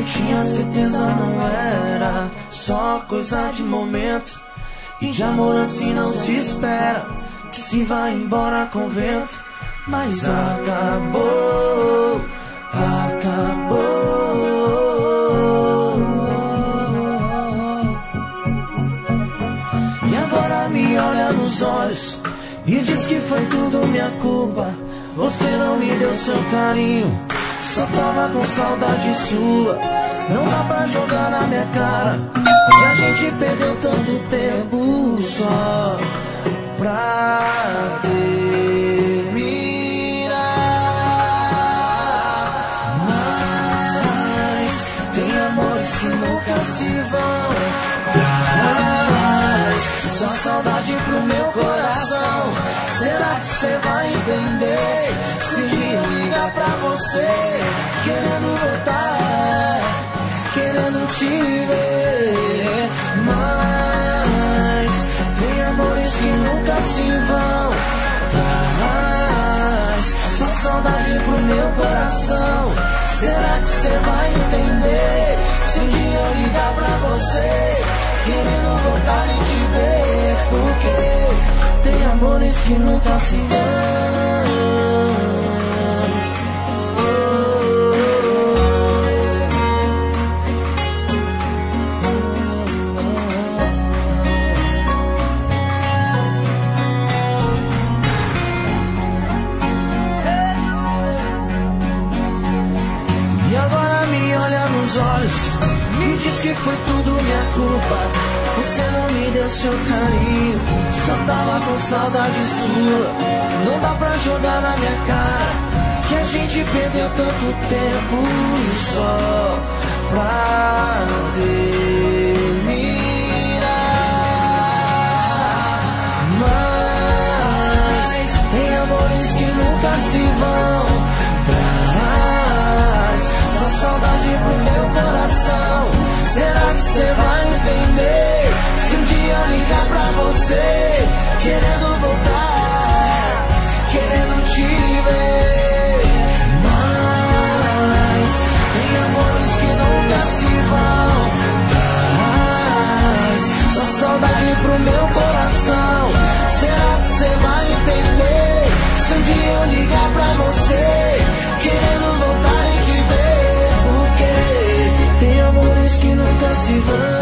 tinha certeza não era só coisa de momento. E de amor assim não se espera que se vá embora com vento. Mas acabou, acabou. E agora me olha nos olhos e diz que foi tudo minha culpa. Você não me deu seu carinho, só tava com saudade sua. Não dá pra jogar na minha cara que a gente perdeu tanto tempo só pra terminar. Mas tem amores que nunca se vão. Traz só saudade pro meu coração. Será que cê vai entender se um dia eu ligar pra você querendo voltar, querendo te ver? Mas tem amores que nunca se vão. Traz só saudade pro meu coração. Será que cê vai entender se um dia eu ligar pra você querendo voltar e te ver? Porque tem amores que nunca se vão. E agora me olha nos olhos, me diz que foi tudo minha culpa. Você não me deu seu carinho, só tava com saudade sua. Não dá pra jogar na minha cara que a gente perdeu tanto tempo só pra terminar. Mas tem amores que nunca se vão. Traz só saudade pro meu coração. Será que cê vai entender se um dia eu ligar pra você querendo voltar, querendo te ver? Mas tem amores que nunca se vão. Traz só saudade pro meu coração. Será que cê vai entender se um dia eu ligar pra você querendo voltar e te ver? Porque tem amores que nunca se vão.